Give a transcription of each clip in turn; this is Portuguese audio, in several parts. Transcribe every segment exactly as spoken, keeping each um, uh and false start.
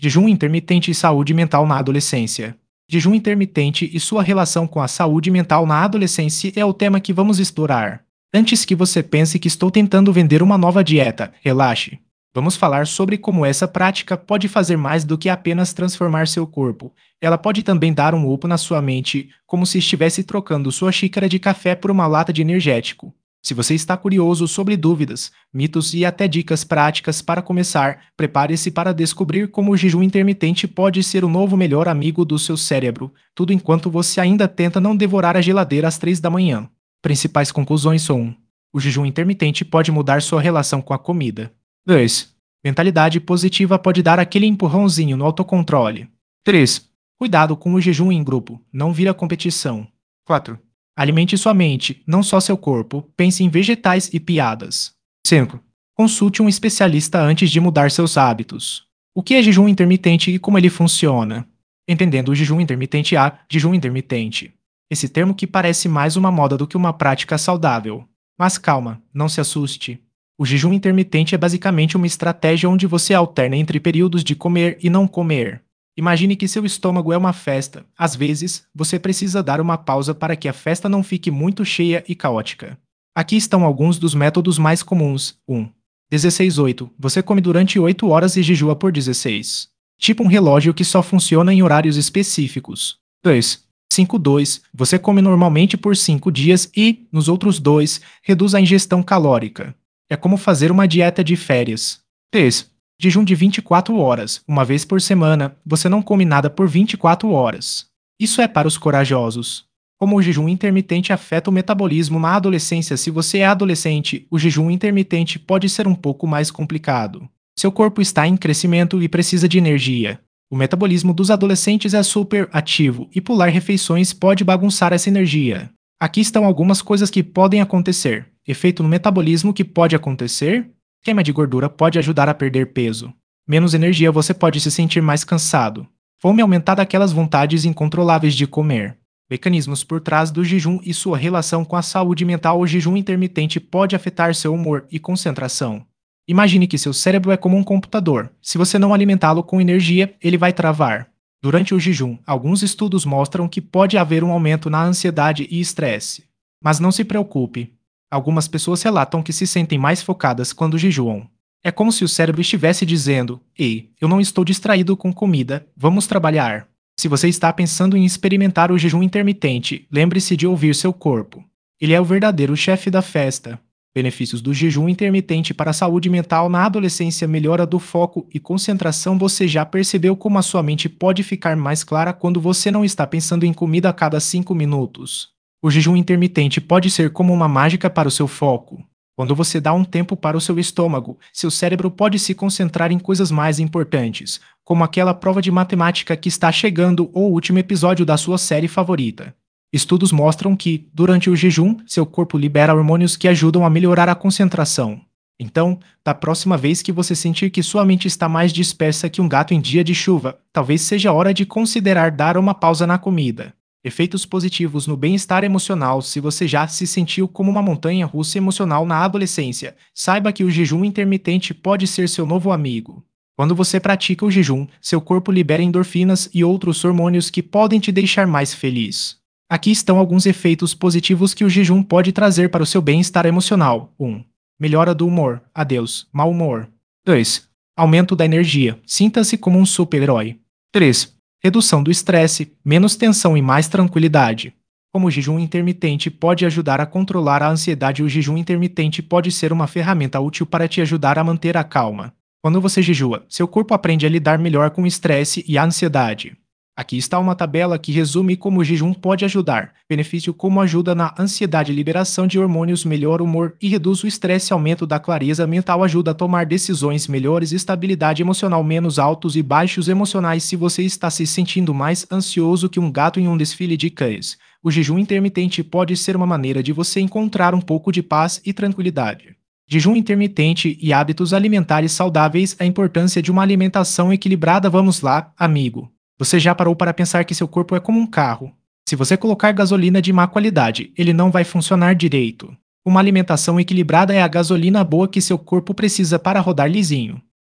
Jejum intermitente e saúde mental na adolescência. Jejum intermitente e sua relação com a saúde mental na adolescência é o tema que vamos explorar. Antes que você pense que estou tentando vender uma nova dieta, relaxe. Vamos falar sobre como essa prática pode fazer mais do que apenas transformar seu corpo. Ela pode também dar um up na sua mente, como se estivesse trocando sua xícara de café por uma lata de energético. Se você está curioso sobre dúvidas, mitos e até dicas práticas para começar, prepare-se para descobrir como o jejum intermitente pode ser o novo melhor amigo do seu cérebro, tudo enquanto você ainda tenta não devorar a geladeira às três da manhã. Principais conclusões são: um. O jejum intermitente pode mudar sua relação com a comida. dois. Mentalidade positiva pode dar aquele empurrãozinho no autocontrole. três. Cuidado com o jejum em grupo, não vira competição. quatro. Alimente sua mente, não só seu corpo, pense em vegetais e piadas. cinco. Consulte um especialista antes de mudar seus hábitos. O que é jejum intermitente e como ele funciona? Entendendo o jejum intermitente A, jejum intermitente. Esse termo que parece mais uma moda do que uma prática saudável. Mas calma, não se assuste. O jejum intermitente é basicamente uma estratégia onde você alterna entre períodos de comer e não comer. Imagine que seu estômago é uma festa. Às vezes, você precisa dar uma pausa para que a festa não fique muito cheia e caótica. Aqui estão alguns dos métodos mais comuns. um. dezesseis oito. Você come durante oito horas e jejua por dezesseis. Tipo um relógio que só funciona em horários específicos. dois. cinco dois. Você come normalmente por cinco dias e, nos outros dois, reduz a ingestão calórica. É como fazer uma dieta de férias. três. Jejum de vinte e quatro horas. Uma vez por semana, você não come nada por vinte e quatro horas. Isso é para os corajosos. Como o jejum intermitente afeta o metabolismo na adolescência, se você é adolescente, o jejum intermitente pode ser um pouco mais complicado. Seu corpo está em crescimento e precisa de energia. O metabolismo dos adolescentes é super ativo e pular refeições pode bagunçar essa energia. Aqui estão algumas coisas que podem acontecer. Efeito no metabolismo que pode acontecer: queima de gordura pode ajudar a perder peso. Menos energia, você pode se sentir mais cansado. Fome aumentar aquelas vontades incontroláveis de comer. Mecanismos por trás do jejum e sua relação com a saúde mental. O jejum intermitente pode afetar seu humor e concentração. Imagine que seu cérebro é como um computador. Se você não alimentá-lo com energia, ele vai travar. Durante o jejum, alguns estudos mostram que pode haver um aumento na ansiedade e estresse. Mas não se preocupe. Algumas pessoas relatam que se sentem mais focadas quando jejuam. É como se o cérebro estivesse dizendo: "Ei, eu não estou distraído com comida, vamos trabalhar." Se você está pensando em experimentar o jejum intermitente, lembre-se de ouvir seu corpo. Ele é o verdadeiro chefe da festa. Benefícios do jejum intermitente para a saúde mental na adolescência: melhora do foco e concentração. Você já percebeu como a sua mente pode ficar mais clara quando você não está pensando em comida a cada cinco minutos? O jejum intermitente pode ser como uma mágica para o seu foco. Quando você dá um tempo para o seu estômago, seu cérebro pode se concentrar em coisas mais importantes, como aquela prova de matemática que está chegando ou o último episódio da sua série favorita. Estudos mostram que, durante o jejum, seu corpo libera hormônios que ajudam a melhorar a concentração. Então, da próxima vez que você sentir que sua mente está mais dispersa que um gato em dia de chuva, talvez seja hora de considerar dar uma pausa na comida. Efeitos positivos no bem-estar emocional. Se você já se sentiu como uma montanha-russa emocional na adolescência, saiba que o jejum intermitente pode ser seu novo amigo. Quando você pratica o jejum, seu corpo libera endorfinas e outros hormônios que podem te deixar mais feliz. Aqui estão alguns efeitos positivos que o jejum pode trazer para o seu bem-estar emocional. um. Melhora do humor. Adeus, mau humor. dois. Aumento da energia. Sinta-se como um super-herói. três. Redução do estresse, menos tensão e mais tranquilidade. Como o jejum intermitente pode ajudar a controlar a ansiedade, o jejum intermitente pode ser uma ferramenta útil para te ajudar a manter a calma. Quando você jejua, seu corpo aprende a lidar melhor com o estresse e a ansiedade. Aqui está uma tabela que resume como o jejum pode ajudar. Benefício: como ajuda na ansiedade, liberação de hormônios, melhora o humor e reduz o estresse, aumento da clareza mental, ajuda a tomar decisões melhores, estabilidade emocional, menos altos e baixos emocionais. Se você está se sentindo mais ansioso que um gato em um desfile de cães, o jejum intermitente pode ser uma maneira de você encontrar um pouco de paz e tranquilidade. Jejum intermitente e hábitos alimentares saudáveis. A importância de uma alimentação equilibrada. Vamos lá, amigo. Você já parou para pensar que seu corpo é como um carro? Se você colocar gasolina de má qualidade, ele não vai funcionar direito. Uma alimentação equilibrada é a gasolina boa que seu corpo precisa para rodar lisinho.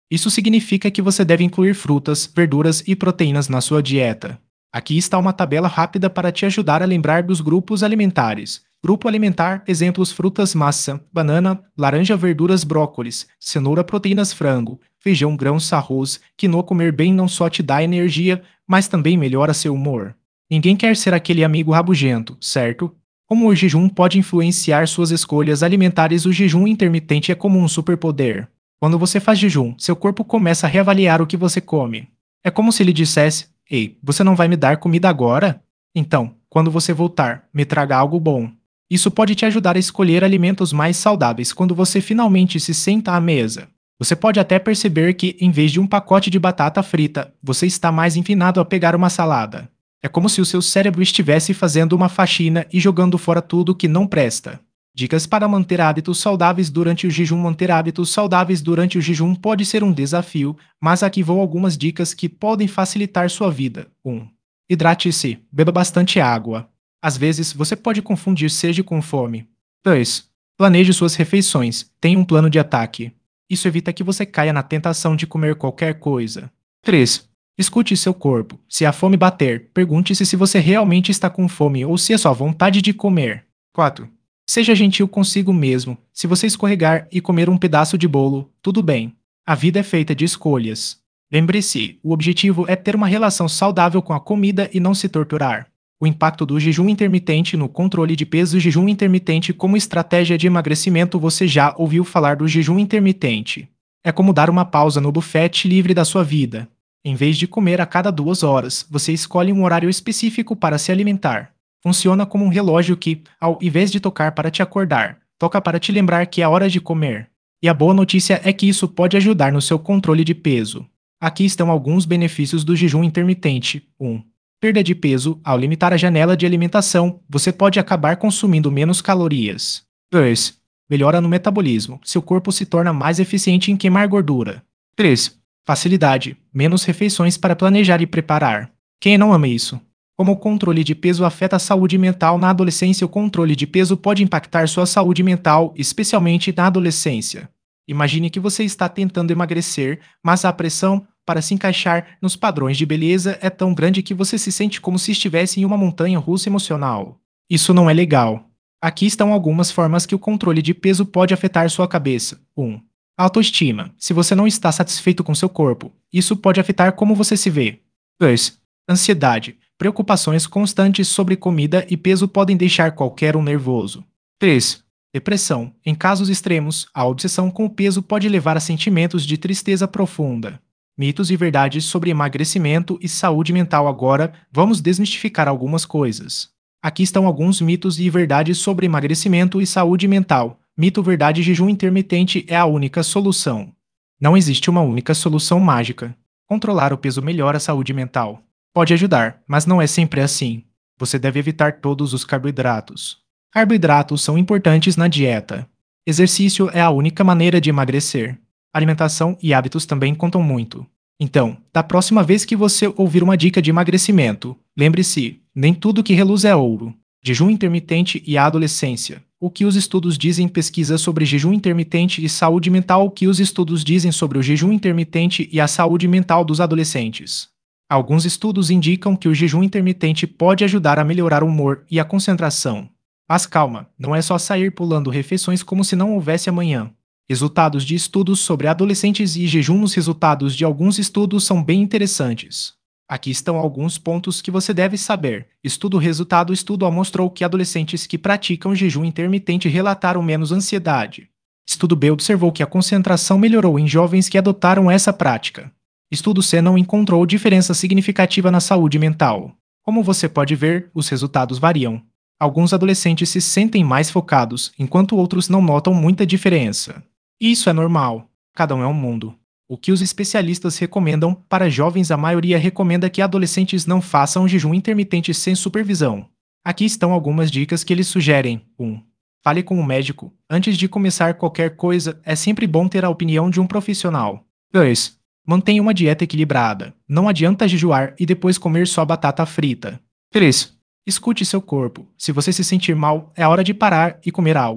Isso significa que você deve incluir frutas, verduras e proteínas na sua dieta. Aqui está uma tabela rápida para te ajudar a lembrar dos grupos alimentares. Grupo alimentar, exemplos frutas, maçã, banana, laranja, verduras, brócolis, cenoura, proteínas, frango, feijão, grãos, arroz, quinoa. Comer bem não só te dá energia, mas também melhora seu humor. Ninguém quer ser aquele amigo rabugento, certo? Como o jejum pode influenciar suas escolhas alimentares? O jejum intermitente é como um superpoder. Quando você faz jejum, seu corpo começa a reavaliar o que você come. É como se ele dissesse: Ei, você não vai me dar comida agora? Então, quando você voltar, me traga algo bom. Isso pode te ajudar a escolher alimentos mais saudáveis quando você finalmente se senta à mesa. Você pode até perceber que, em vez de um pacote de batata frita, você está mais inclinado a pegar uma salada. É como se o seu cérebro estivesse fazendo uma faxina e jogando fora tudo que não presta. Dicas para manter hábitos saudáveis durante o jejum. Manter hábitos saudáveis durante o jejum pode ser um desafio, mas aqui vão algumas dicas que podem facilitar sua vida. um. Hidrate-se. Beba bastante água. Às vezes, você pode confundir sede com fome. dois. Planeje suas refeições. Tenha um plano de ataque. Isso evita que você caia na tentação de comer qualquer coisa. três. Escute seu corpo. Se a fome bater, pergunte-se se você realmente está com fome ou se é só vontade de comer. quatro. Seja gentil consigo mesmo. Se você escorregar e comer um pedaço de bolo, tudo bem. A vida é feita de escolhas. Lembre-se, o objetivo é ter uma relação saudável com a comida e não se torturar. O impacto do jejum intermitente no controle de peso. O jejum intermitente como estratégia de emagrecimento. Você já ouviu falar do jejum intermitente? É como dar uma pausa no buffet livre da sua vida. Em vez de comer a cada duas horas, você escolhe um horário específico para se alimentar. Funciona como um relógio que, ao invés de tocar para te acordar, toca para te lembrar que é hora de comer. E a boa notícia é que isso pode ajudar no seu controle de peso. Aqui estão alguns benefícios do jejum intermitente. um. Perda de peso. Ao limitar a janela de alimentação, você pode acabar consumindo menos calorias. dois. Melhora no metabolismo. Seu corpo se torna mais eficiente em queimar gordura. três. Facilidade. Menos refeições para planejar e preparar. Quem não ama isso? Como o controle de peso afeta a saúde mental na adolescência. O controle de peso pode impactar sua saúde mental, especialmente na adolescência. Imagine que você está tentando emagrecer, mas a pressão para se encaixar nos padrões de beleza é tão grande que você se sente como se estivesse em uma montanha russa emocional. Isso não é legal. Aqui estão algumas formas que o controle de peso pode afetar sua cabeça. um. Autoestima. Se você não está satisfeito com seu corpo, isso pode afetar como você se vê. dois. Ansiedade. Preocupações constantes sobre comida e peso podem deixar qualquer um nervoso. três. Depressão. Em casos extremos, a obsessão com o peso pode levar a sentimentos de tristeza profunda. Mitos e verdades sobre emagrecimento e saúde mental. Agora, vamos desmistificar algumas coisas. Aqui estão alguns mitos e verdades sobre emagrecimento e saúde mental. Mito: verdade, jejum intermitente é a única solução. Não existe uma única solução mágica. Controlar o peso melhora a saúde mental. Pode ajudar, mas não é sempre assim. Você deve evitar todos os carboidratos. Carboidratos são importantes na dieta. Exercício é a única maneira de emagrecer. Alimentação e hábitos também contam muito. Então, da próxima vez que você ouvir uma dica de emagrecimento, lembre-se, nem tudo que reluz é ouro. Jejum intermitente e a adolescência. O que os estudos dizem? Pesquisa sobre jejum intermitente e saúde mental. O que os estudos dizem sobre o jejum intermitente e a saúde mental dos adolescentes? Alguns estudos indicam que o jejum intermitente pode ajudar a melhorar o humor e a concentração. Mas calma, não é só sair pulando refeições como se não houvesse amanhã. Resultados de estudos sobre adolescentes e jejum. Os resultados de alguns estudos são bem interessantes. Aqui estão alguns pontos que você deve saber. Estudo resultado. Estudo mostrou que adolescentes que praticam jejum intermitente relataram menos ansiedade. Estudo B observou que a concentração melhorou em jovens que adotaram essa prática. Estudo C não encontrou diferença significativa na saúde mental. Como você pode ver, os resultados variam. Alguns adolescentes se sentem mais focados, enquanto outros não notam muita diferença. Isso é normal. Cada um é um mundo. O que os especialistas recomendam para jovens? A maioria recomenda que adolescentes não façam jejum intermitente sem supervisão. Aqui estão algumas dicas que eles sugerem. um. Fale com um médico. Antes de começar qualquer coisa, é sempre bom ter a opinião de um profissional. dois. Mantenha uma dieta equilibrada. Não adianta jejuar e depois comer só batata frita. três. Escute seu corpo. Se você se sentir mal, é hora de parar e comer algo.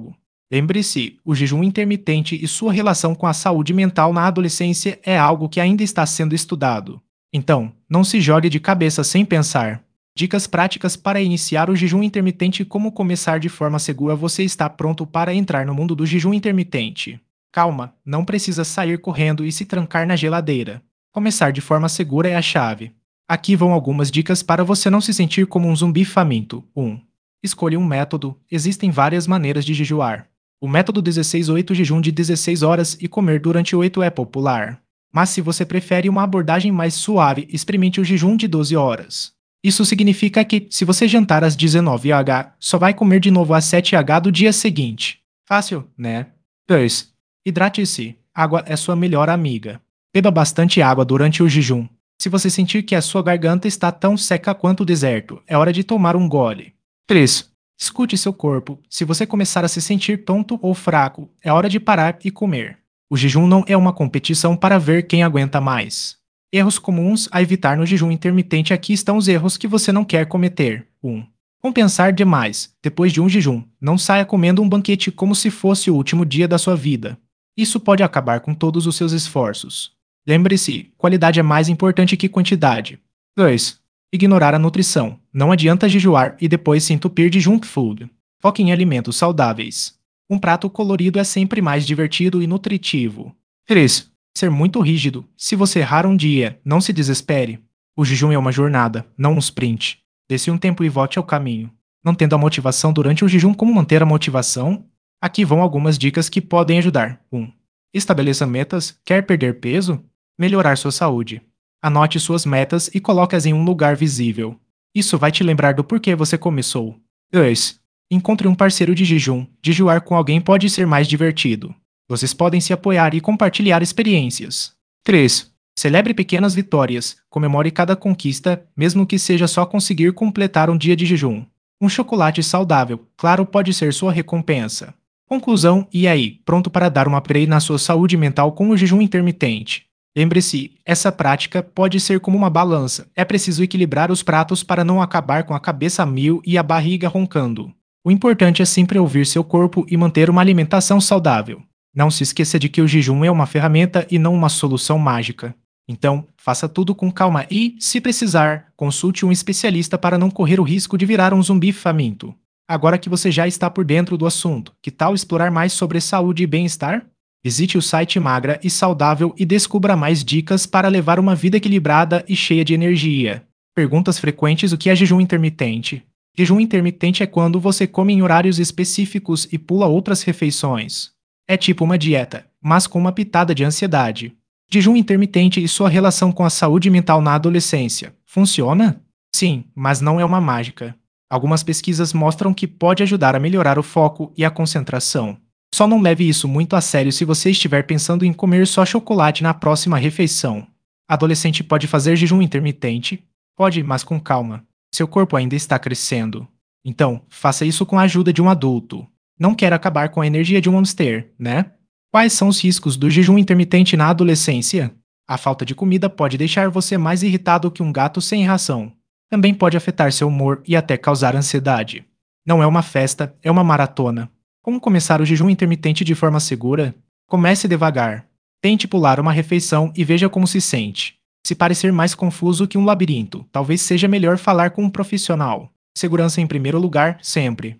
Lembre-se, o jejum intermitente e sua relação com a saúde mental na adolescência é algo que ainda está sendo estudado. Então, não se jogue de cabeça sem pensar. Dicas práticas para iniciar o jejum intermitente e como começar de forma segura. Você está pronto para entrar no mundo do jejum intermitente. Calma, não precisa sair correndo e se trancar na geladeira. Começar de forma segura é a chave. Aqui vão algumas dicas para você não se sentir como um zumbi faminto. um. Escolha um método. Existem várias maneiras de jejuar. O método dezesseis oito jejum de dezesseis horas e comer durante oito é popular. Mas se você prefere uma abordagem mais suave, experimente o jejum de doze horas. Isso significa que, se você jantar às dezenove horas, só vai comer de novo às sete horas do dia seguinte. Fácil, né? dois. Hidrate-se. Água é sua melhor amiga. Beba bastante água durante o jejum. Se você sentir que a sua garganta está tão seca quanto o deserto, é hora de tomar um gole. três. Escute seu corpo. Se você começar a se sentir tonto ou fraco, é hora de parar e comer. O jejum não é uma competição para ver quem aguenta mais. Erros comuns a evitar no jejum intermitente. Aqui estão os erros que você não quer cometer. um. Compensar demais. Depois de um jejum, não saia comendo um banquete como se fosse o último dia da sua vida. Isso pode acabar com todos os seus esforços. Lembre-se, qualidade é mais importante que quantidade. dois. Ignorar a nutrição. Não adianta jejuar e depois se entupir de junk food. Foque em alimentos saudáveis. Um prato colorido é sempre mais divertido e nutritivo. três. Ser muito rígido. Se você errar um dia, não se desespere. O jejum é uma jornada, não um sprint. Desce um tempo e volte ao caminho. Não tendo a motivação durante o jejum, como manter a motivação? Aqui vão algumas dicas que podem ajudar. um. Estabeleça metas. Quer perder peso? Melhorar sua saúde. Anote suas metas e coloque-as em um lugar visível. Isso vai te lembrar do porquê você começou. dois. Encontre um parceiro de jejum. Jejuar com alguém pode ser mais divertido. Vocês podem se apoiar e compartilhar experiências. três. Celebre pequenas vitórias. Comemore cada conquista, mesmo que seja só conseguir completar um dia de jejum. Um chocolate saudável, claro, pode ser sua recompensa. Conclusão, e aí, pronto para dar um upgrade na sua saúde mental com o jejum intermitente? Lembre-se, essa prática pode ser como uma balança. É preciso equilibrar os pratos para não acabar com a cabeça a mil e a barriga roncando. O importante é sempre ouvir seu corpo e manter uma alimentação saudável. Não se esqueça de que o jejum é uma ferramenta e não uma solução mágica. Então, faça tudo com calma e, se precisar, consulte um especialista para não correr o risco de virar um zumbi faminto. Agora que você já está por dentro do assunto, que tal explorar mais sobre saúde e bem-estar? Visite o site Magra e Saudável e descubra mais dicas para levar uma vida equilibrada e cheia de energia. Perguntas frequentes: o que é jejum intermitente? Jejum intermitente é quando você come em horários específicos e pula outras refeições. É tipo uma dieta, mas com uma pitada de ansiedade. Jejum intermitente e sua relação com a saúde mental na adolescência. Funciona? Sim, mas não é uma mágica. Algumas pesquisas mostram que pode ajudar a melhorar o foco e a concentração. Só não leve isso muito a sério se você estiver pensando em comer só chocolate na próxima refeição. Adolescente pode fazer jejum intermitente? Pode, mas com calma. Seu corpo ainda está crescendo. Então, faça isso com a ajuda de um adulto. Não quer acabar com a energia de um hamster, né? Quais são os riscos do jejum intermitente na adolescência? A falta de comida pode deixar você mais irritado que um gato sem ração. Também pode afetar seu humor e até causar ansiedade. Não é uma festa, é uma maratona. Como começar o jejum intermitente de forma segura? Comece devagar. Tente pular uma refeição e veja como se sente. Se parecer mais confuso que um labirinto, talvez seja melhor falar com um profissional. Segurança em primeiro lugar, sempre.